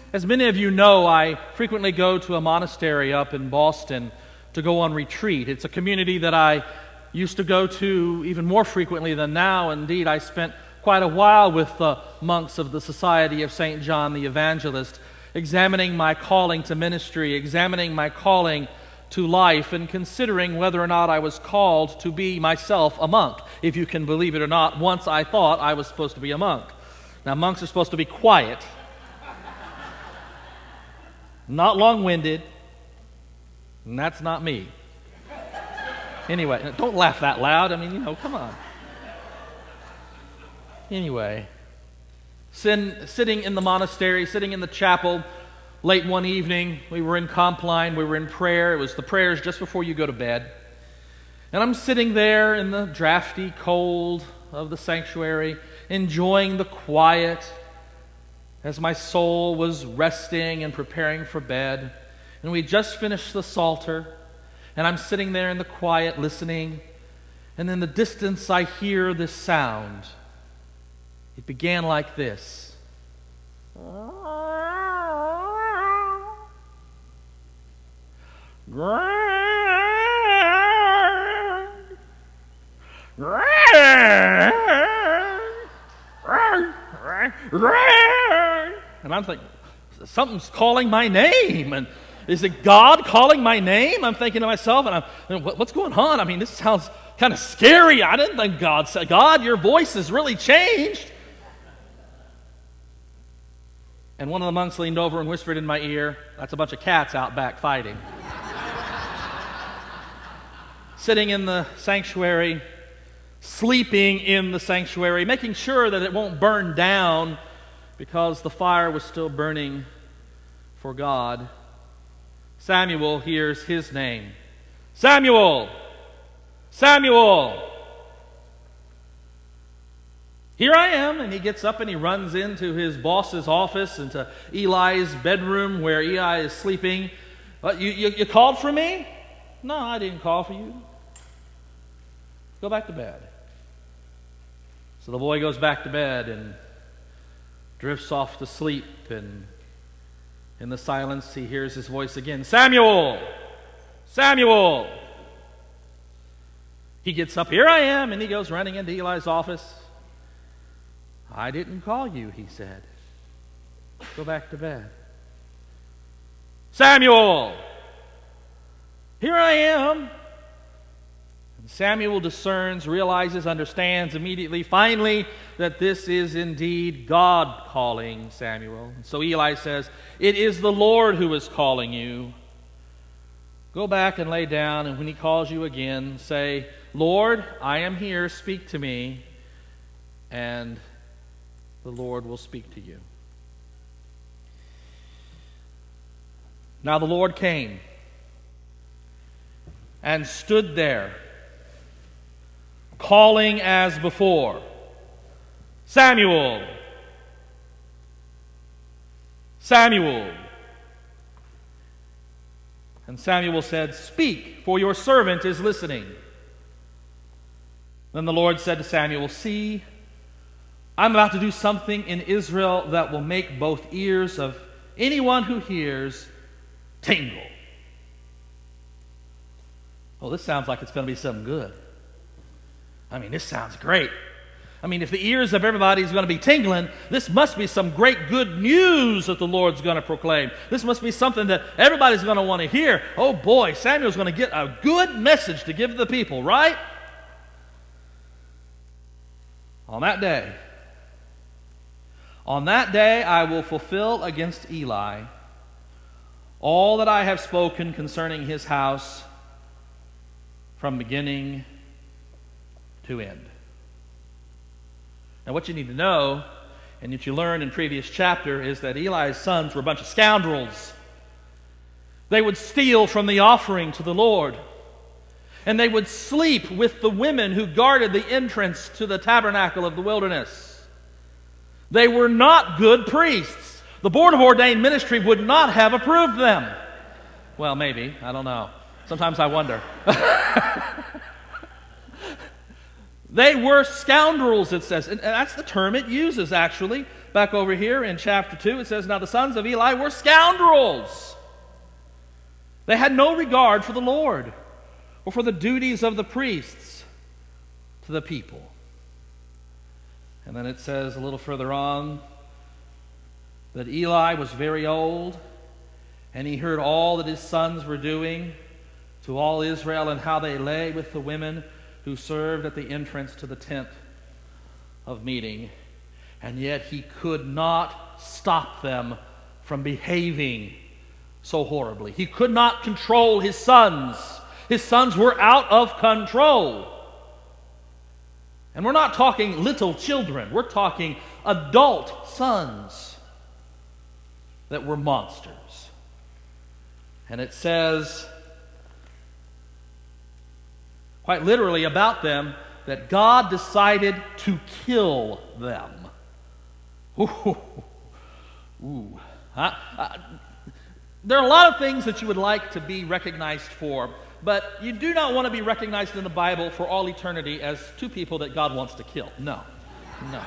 As many of you know, I frequently go to a monastery up in Boston to go on retreat. It's a community that I used to go to even more frequently than now. Indeed, I spent quite a while with the monks of the Society of St. John the Evangelist, examining my calling to ministry, examining my calling to life, and considering whether or not I was called to be myself a monk. If you can believe it or not, once I thought I was supposed to be a monk. Now, monks are supposed to be quiet, not long-winded, and that's not me. Anyway, don't laugh that loud. I mean, come on. Anyway, sitting in the monastery, sitting in the chapel, late one evening, we were in Compline, we were in prayer. It was the prayers just before you go to bed. And I'm sitting there in the drafty cold of the sanctuary, enjoying the quiet as my soul was resting and preparing for bed. And we just finished the Psalter, and I'm sitting there in the quiet listening, and in the distance I hear this sound. It began like this. And I'm thinking, something's calling my name. And is it God calling my name? I'm thinking to myself, and what's going on? I mean, this sounds kind of scary. I didn't think God said, God, your voice has really changed. And one of the monks leaned over and whispered in my ear, that's a bunch of cats out back fighting. Sitting in the sanctuary, sleeping in the sanctuary, making sure that it won't burn down because the fire was still burning for God. Samuel hears his name. Samuel! Samuel! Here I am, and he gets up and he runs into his boss's office, into Eli's bedroom where Eli is sleeping. You called for me? No, I didn't call for you. Go back to bed. So the boy goes back to bed and drifts off to sleep, and in the silence he hears his voice again, Samuel! Samuel! He gets up, here I am, and he goes running into Eli's office. I didn't call you, he said. Go back to bed. Samuel! Here I am. And Samuel discerns, realizes, understands immediately, finally, that this is indeed God calling Samuel. And so Eli says, it is the Lord who is calling you. Go back and lay down, and when he calls you again, say, Lord, I am here, speak to me, and the Lord will speak to you. Now the Lord came and stood there, calling as before, Samuel! Samuel! And Samuel said, speak, for your servant is listening. Then the Lord said to Samuel, see, I'm about to do something in Israel that will make both ears of anyone who hears tingle. Well, this sounds like it's going to be something good. I mean, this sounds great. I mean, if the ears of everybody is going to be tingling, this must be some great good news that the Lord's going to proclaim. This must be something that everybody's going to want to hear. Oh boy, Samuel's going to get a good message to give the people, right? On that day I will fulfill against Eli all that I have spoken concerning his house from beginning to end. Now what you need to know, and that you learned in previous chapter, is that Eli's sons were a bunch of scoundrels. They would steal from the offering to the Lord. And they would sleep with the women who guarded the entrance to the tabernacle of the wilderness. They were not good priests. The Board of Ordained Ministry would not have approved them. Well, maybe. I don't know. Sometimes I wonder. They were scoundrels, it says. And that's the term it uses, actually. back over here in chapter 2, it says, "Now the sons of Eli were scoundrels. They had no regard for the Lord or for the duties of the priests to the people." And then it says a little further on that Eli was very old, and he heard all that his sons were doing to all Israel, and how they lay with the women who served at the entrance to the tent of meeting. And yet he could not stop them from behaving so horribly. He could not control his sons. His sons were out of control. And we're not talking little children. We're talking adult sons that were monsters. And it says, quite literally about them, that God decided to kill them. Ooh. Ooh. There are a lot of things that you would like to be recognized for, but you do not want to be recognized in the Bible for all eternity as two people that God wants to kill. No. No.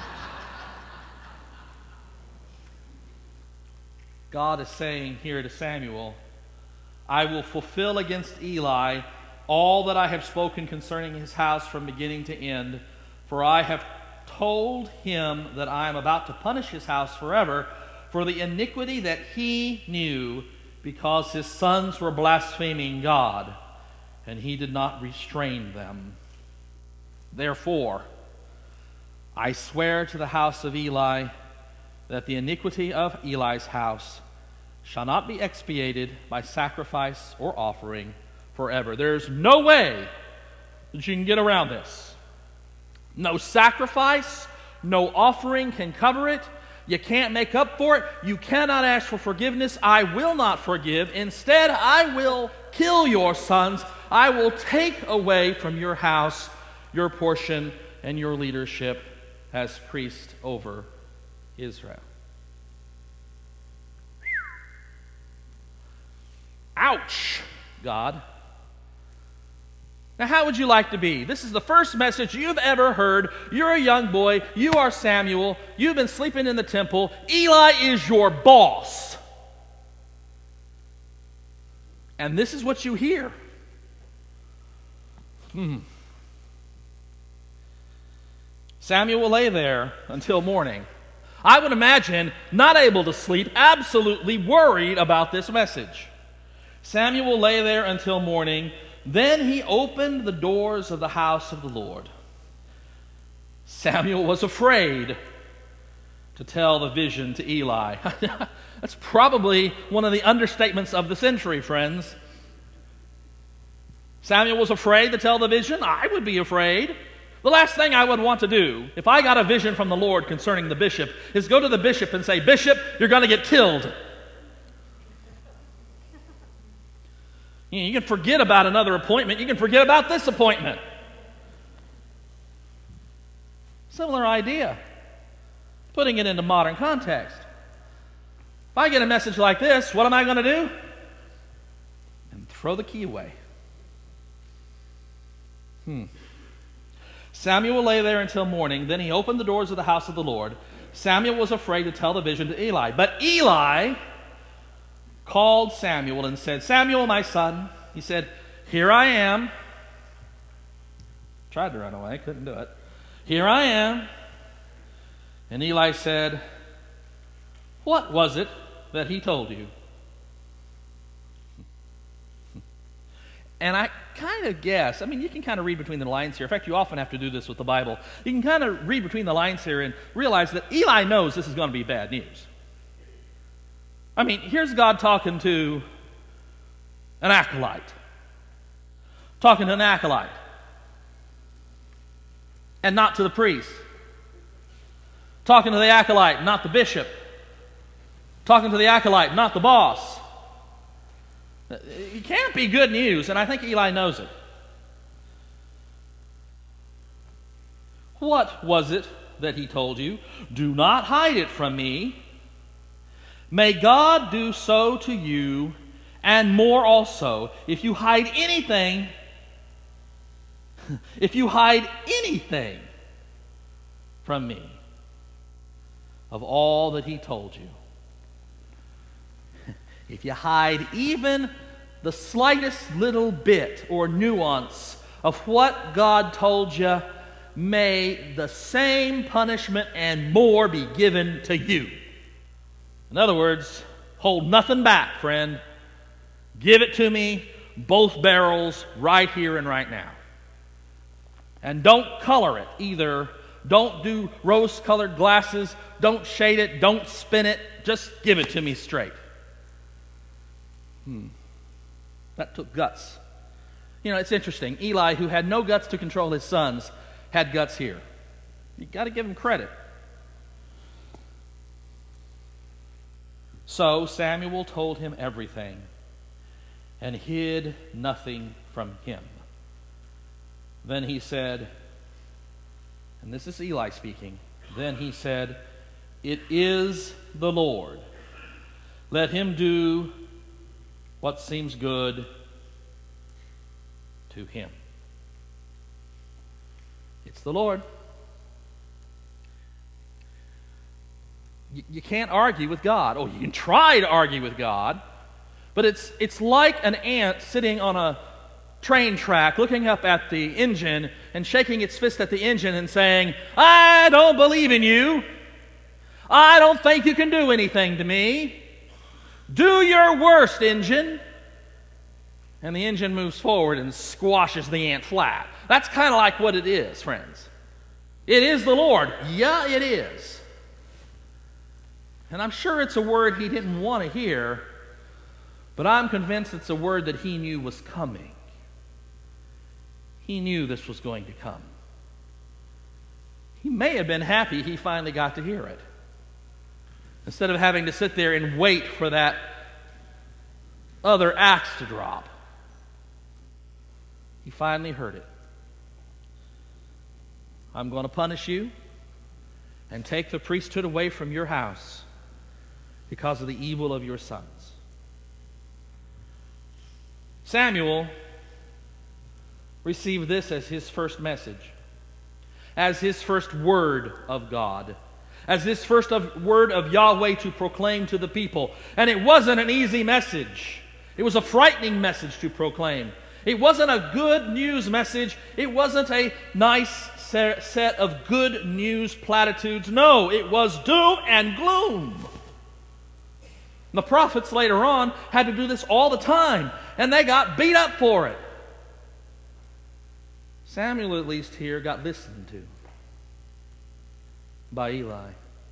God is saying here to Samuel, "I will fulfill against Eli all that I have spoken concerning his house from beginning to end, for I have told him that I am about to punish his house forever for the iniquity that he knew, because his sons were blaspheming God, and he did not restrain them. Therefore, I swear to the house of Eli that the iniquity of Eli's house shall not be expiated by sacrifice or offering forever." There's no way that you can get around this. No sacrifice, no offering can cover it. You can't make up for it. You cannot ask for forgiveness. I will not forgive. Instead, I will kill your sons. I will take away from your house your portion and your leadership as priest over Israel. Ouch, God. Now, how would you like to be? This is the first message you've ever heard. You're a young boy. You are Samuel. You've been sleeping in the temple. Eli is your boss. And this is what you hear. Samuel will lay there until morning. I would imagine not able to sleep, absolutely worried about this message. Samuel will lay there until morning. Then he opened the doors of the house of the Lord. Samuel was afraid to tell the vision to Eli. That's probably one of the understatements of the century, friends. Samuel was afraid to tell the vision. I would be afraid. The last thing I would want to do, if I got a vision from the Lord concerning the bishop, is go to the bishop and say, "Bishop, you're going to get killed." You can forget about another appointment. You can forget about this appointment. Similar idea. Putting it into modern context. If I get a message like this, what am I going to do? And throw the key away. Samuel lay there until morning. Then he opened the doors of the house of the Lord. Samuel was afraid to tell the vision to Eli. But Eli called Samuel and said, "Samuel, my son." He said, "Here I am." Tried to run away, couldn't do it. "Here I am." And Eli said, "What was it that he told you?" And I kind of guess, you can kind of read between the lines here. In fact, you often have to do this with the Bible. You can kind of read between the lines here and realize that Eli knows this is going to be bad news. Here's God talking to an acolyte. Talking to an acolyte. And not to the priest. Talking to the acolyte, not the bishop. Talking to the acolyte, not the boss. It can't be good news, and I think Eli knows it. What was it that he told you? Do not hide it from me. May God do so to you, and more also, if you hide anything from me. of all that he told you. If you hide even the slightest little bit or nuance of what God told you, may the same punishment and more be given to you. In other words, hold nothing back, friend. Give it to me, both barrels, right here and right now. And don't color it either. Don't do rose-colored glasses. Don't shade it. Don't spin it. Just give it to me straight. That took guts. You know, it's interesting. Eli, who had no guts to control his sons, had guts here. You got to give him credit. So Samuel told him everything and hid nothing from him. Then he said, and this is Eli speaking, then he said, "It is the Lord. Let him do what seems good to him." It's the Lord. You can't argue with God. Oh, you can try to argue with God, but it's like an ant sitting on a train track looking up at the engine and shaking its fist at the engine and saying, "I don't believe in you. I don't think you can do anything to me. Do your worst, engine." And the engine moves forward and squashes the ant flat. That's kind of like what it is, friends. It is the Lord. Yeah, it is. And I'm sure it's a word he didn't want to hear, but I'm convinced it's a word that he knew was coming. He knew this was going to come. He may have been happy he finally got to hear it, instead of having to sit there and wait for that other axe to drop. He finally heard it. "I'm going to punish you and take the priesthood away from your house because of the evil of your sons." Samuel received this as his first message, as his first word of God, as his first word of Yahweh to proclaim to the people. And it wasn't an easy message. It was a frightening message to proclaim. It wasn't a good news message. It wasn't a nice set of good news platitudes. No, it was doom and gloom. The prophets later on had to do this all the time, and they got beat up for it. Samuel, at least here, got listened to by Eli.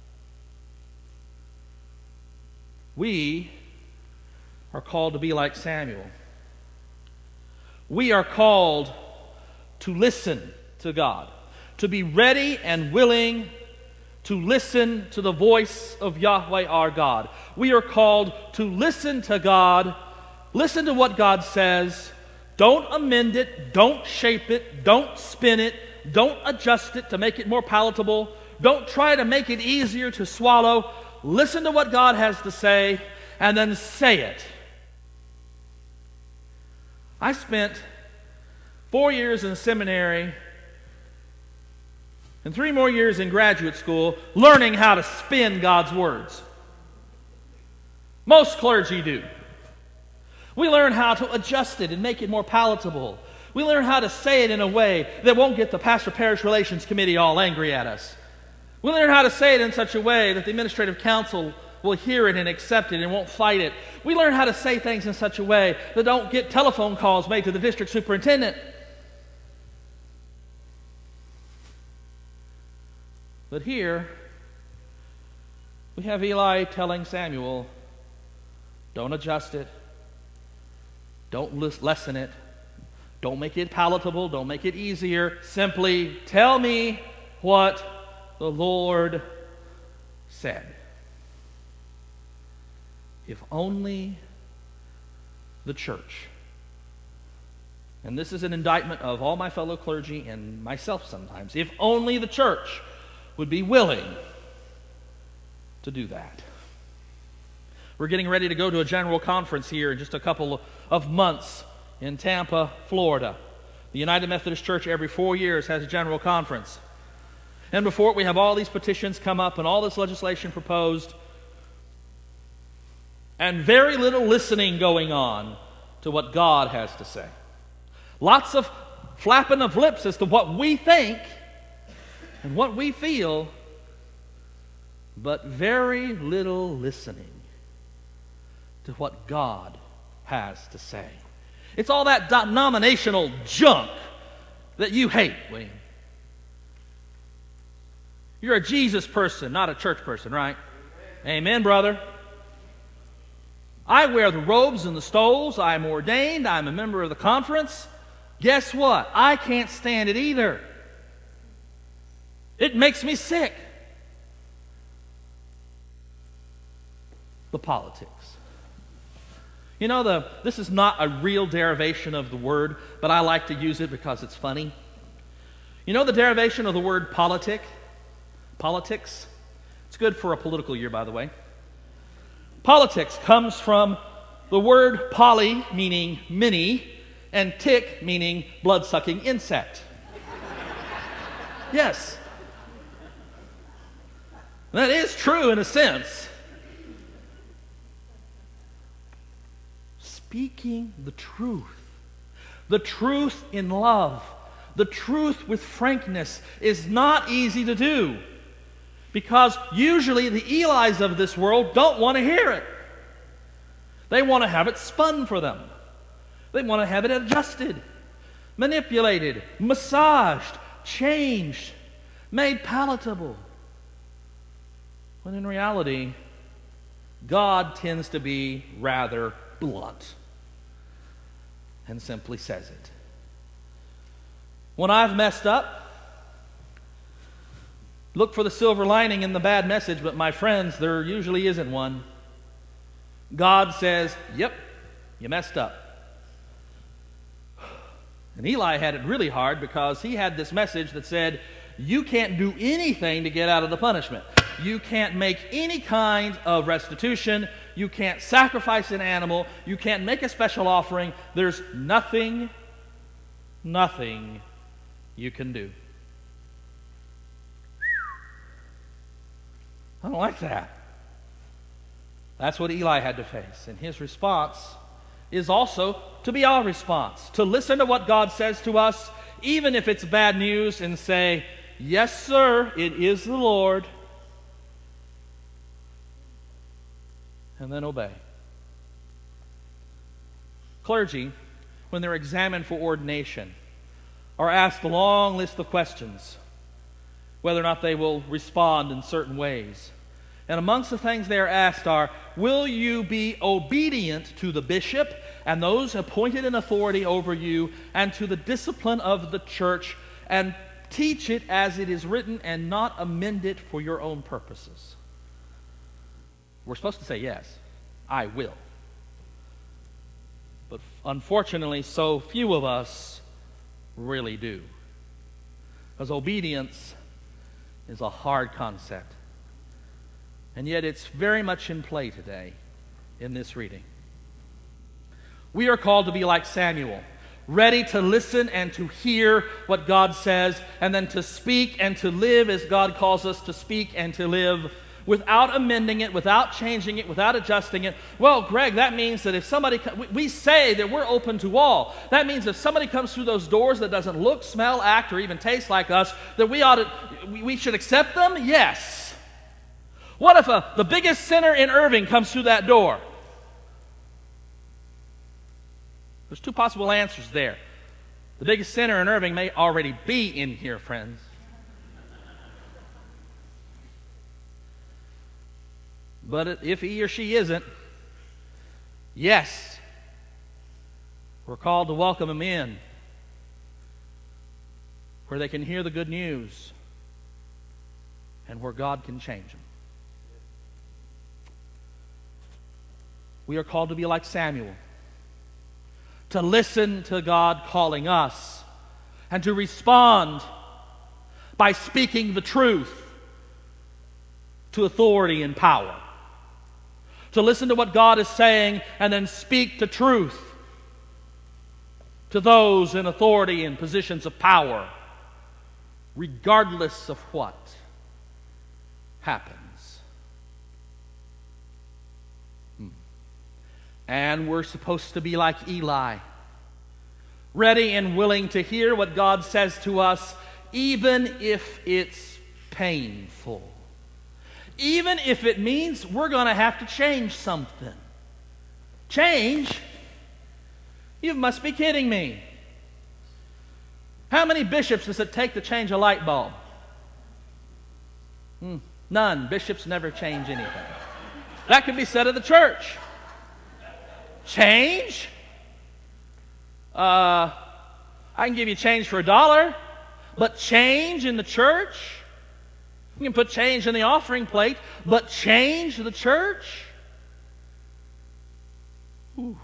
We are called to be like Samuel. We are called to listen to God, to be ready and willing to listen to the voice of Yahweh our God. We are called to listen to God, listen to what God says. Don't amend it, don't shape it, don't spin it, don't adjust it to make it more palatable. Don't try to make it easier to swallow. Listen to what God has to say and then say it. I spent 4 years in seminary and 3 more years in graduate school learning how to spin God's words. Most clergy do. We learn how to adjust it and make it more palatable. We learn how to say it in a way that won't get the Pastor-Parish Relations Committee all angry at us. We learn how to say it in such a way that the administrative council will hear it and accept it and won't fight it. We learn how to say things in such a way that don't get telephone calls made to the district superintendent. But here, we have Eli telling Samuel, don't adjust it. Don't lessen it. Don't make it palatable. Don't make it easier. Simply tell me what the Lord said. If only the church, and this is an indictment of all my fellow clergy and myself sometimes, if only the church would be willing to do that. We're getting ready to go to a general conference here in just a couple of months in Tampa, Florida. The United Methodist Church every 4 years has a general conference. And before it, we have all these petitions come up and all this legislation proposed, and very little listening going on to what God has to say. Lots of flapping of lips as to what we think and what we feel, but very little listening to what God has to say. It's all that denominational junk that you hate, William. You're a Jesus person, not a church person, right? Amen, brother. I wear the robes and the stoles. I'm ordained. I'm a member of the conference. Guess what? I can't stand it either. It makes me sick. The politics. You know, this is not a real derivation of the word, but I like to use it because it's funny. You know the derivation of the word politic? Politics? It's good for a political year, by the way. Politics comes from the word poly, meaning many, and tick, meaning blood-sucking insect. Yes. That is true in a sense. Speaking the truth in love, the truth with frankness is not easy to do, because usually the Elis of this world don't want to hear it. They want to have it spun for them. They want to have it adjusted, manipulated, massaged, changed, made palatable. When in reality, God tends to be rather blunt and simply says it. When I've messed up, look for the silver lining in the bad message, but my friends, there usually isn't one. God says, yep, you messed up. And Eli had it really hard because he had this message that said, you can't do anything to get out of the punishment. You can't make any kind of restitution. You can't sacrifice an animal. You can't make a special offering. There's nothing you can do. I don't like that. That's what Eli had to face. And his response is also to be our response. To listen to what God says to us, even if it's bad news, and say, yes, sir, it is the Lord. And then obey. Clergy, when they're examined for ordination, are asked a long list of questions, whether or not they will respond in certain ways. And amongst the things they are asked are, will you be obedient to the bishop and those appointed in authority over you, and to the discipline of the church, and teach it as it is written, and not amend it for your own purposes? We're supposed to say, yes, I will. But unfortunately, so few of us really do. Because obedience is a hard concept. And yet it's very much in play today in this reading. We are called to be like Samuel, ready to listen and to hear what God says, and then to speak and to live as God calls us to speak and to live, without amending it, without changing it, without adjusting it. Well, Greg, that means that if somebody, we say that we're open to all. That means if somebody comes through those doors that doesn't look, smell, act, or even taste like us, that we should accept them? Yes. What if the biggest sinner in Irving comes through that door? There's two possible answers there. The biggest sinner in Irving may already be in here, friends. But if he or she isn't, yes, we're called to welcome them in, where they can hear the good news and where God can change them. We are called to be like Samuel, to listen to God calling us, and to respond by speaking the truth to authority and power. To listen to what God is saying and then speak the truth to those in authority and positions of power. regardless of what happens. And we're supposed to be like Eli, ready and willing to hear what God says to us, even if it's painful. Even if it means we're going to have to change something. Change? You must be kidding me. How many bishops does it take to change a light bulb? None. Bishops never change anything. That could be said of the church. Change? I can give you change for $1, but change in the church? You can put change in the offering plate, but change the church? Ooh.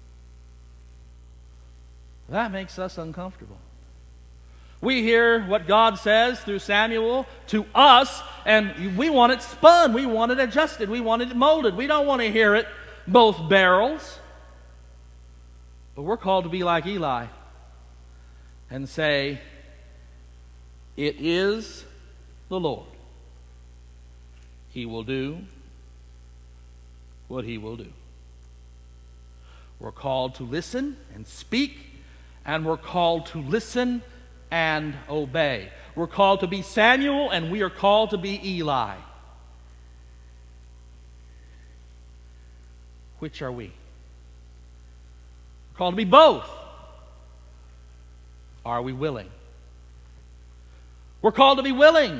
That makes us uncomfortable. We hear what God says through Samuel to us, and we want it spun, we want it adjusted, we want it molded. We don't want to hear it both barrels. But we're called to be like Eli and say, it is the Lord. He will do what He will do. We're called to listen and speak, and we're called to listen and obey. We're called to be Samuel, and we are called to be Eli. Which are we? We're called to be both. Are we willing? We're called to be willing.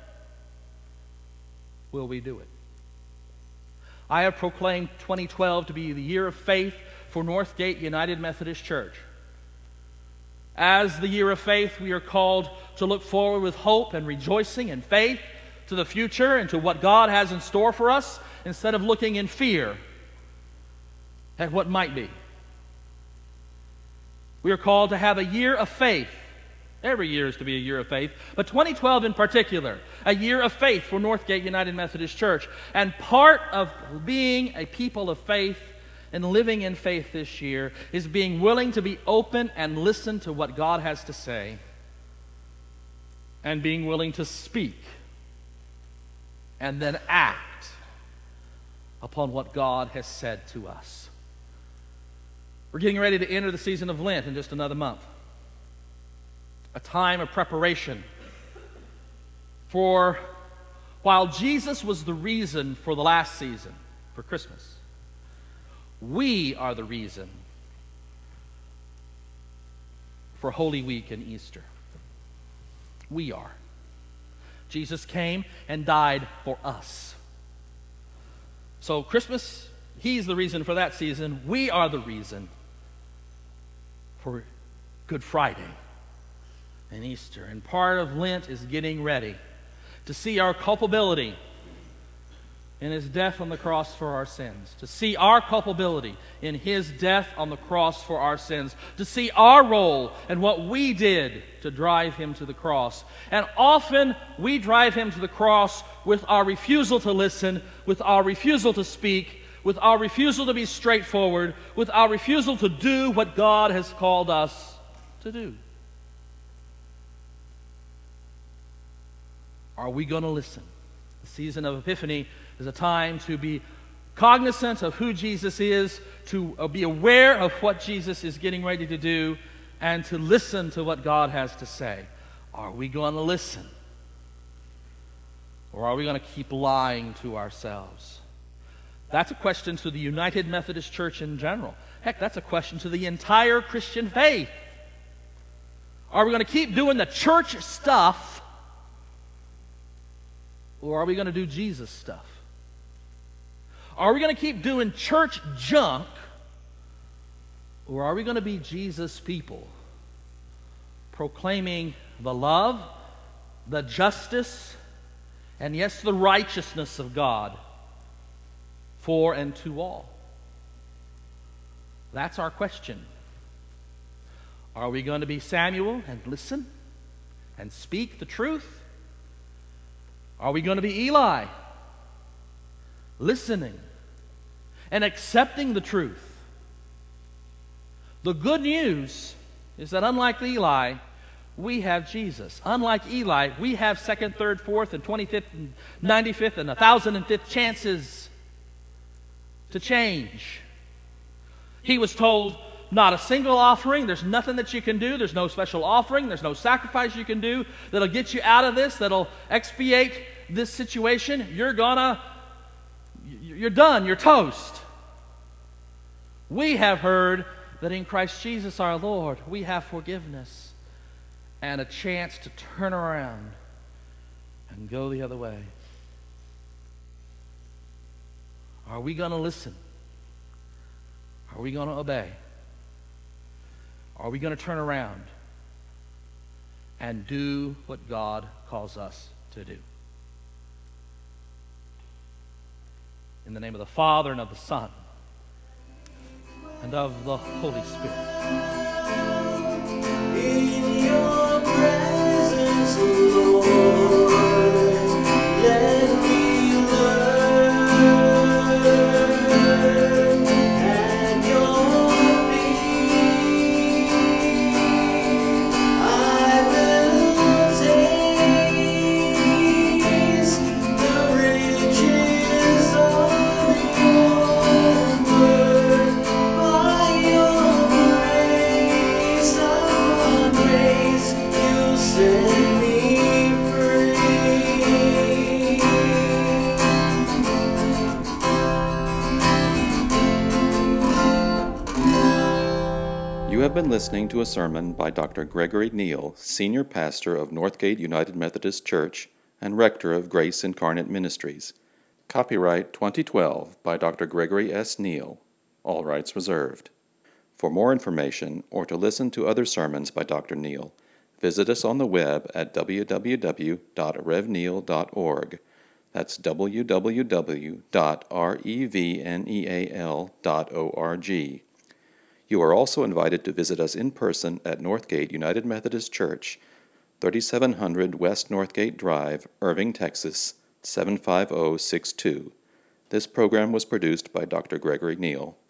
Will we do it? I have proclaimed 2012 to be the year of faith for Northgate United Methodist Church. As the year of faith, we are called to look forward with hope and rejoicing and faith to the future and to what God has in store for us, instead of looking in fear at what might be. We are called to have a year of faith. Every year is to be a year of faith, but 2012 in particular, a year of faith for Northgate United Methodist Church. And part of being a people of faith and living in faith this year is being willing to be open and listen to what God has to say, and being willing to speak and then act upon what God has said to us. We're getting ready to enter the season of Lent in just another month. A time of preparation. For while Jesus was the reason for the last season, for Christmas, we are the reason for Holy Week and Easter. We are. Jesus came and died for us. So Christmas, He's the reason for that season. We are the reason for Good Friday and Easter. And part of Lent is getting ready to see our culpability in His death on the cross for our sins, to see our culpability in His death on the cross for our sins, to see our role and what we did to drive Him to the cross. And often we drive Him to the cross with our refusal to listen, with our refusal to speak, with our refusal to be straightforward, with our refusal to do what God has called us to do. Are we going to listen? The season of Epiphany is a time to be cognizant of who Jesus is, to be aware of what Jesus is getting ready to do, and to listen to what God has to say. Are we going to listen? Or are we going to keep lying to ourselves? That's a question to the United Methodist Church in general. Heck, that's a question to the entire Christian faith. Are we going to keep doing the church stuff, or are we going to do Jesus stuff? Are we going to keep doing church junk, or are we going to be Jesus people, proclaiming the love, the justice, and yes, the righteousness of God for and to all? That's our question. Are we going to be Samuel and listen and speak the truth? Are we going to be Eli, listening and accepting the truth? The good news is that unlike Eli, We have Jesus. Unlike Eli, we have 2nd, 3rd, 4th, and 25th, and 95th, and 1,005th chances to change. He was told, not a single offering. There's nothing that you can do. There's no special offering. There's no sacrifice you can do that'll get you out of this, that'll expiate this situation. You're done. You're toast. We have heard that in Christ Jesus our Lord, we have forgiveness and a chance to turn around and go the other way. Are we going to listen? Are we going to obey? Are we going to turn around and do what God calls us to do? In the name of the Father, and of the Son, and of the Holy Spirit. In your presence, Lord, let me learn at your feet. I will taste the riches of your word. By your grace, upon grace, you set me free. You have been listening to a sermon by Dr. Gregory Neal, Senior Pastor of Northgate United Methodist Church and Rector of Grace Incarnate Ministries. Copyright 2012 by Dr. Gregory S. Neal. All rights reserved. For more information or to listen to other sermons by Dr. Neal, visit us on the web at www.revneal.org. That's www.revneal.org. You are also invited to visit us in person at Northgate United Methodist Church, 3700 West Northgate Drive, Irving, Texas, 75062. This program was produced by Dr. Gregory Neal.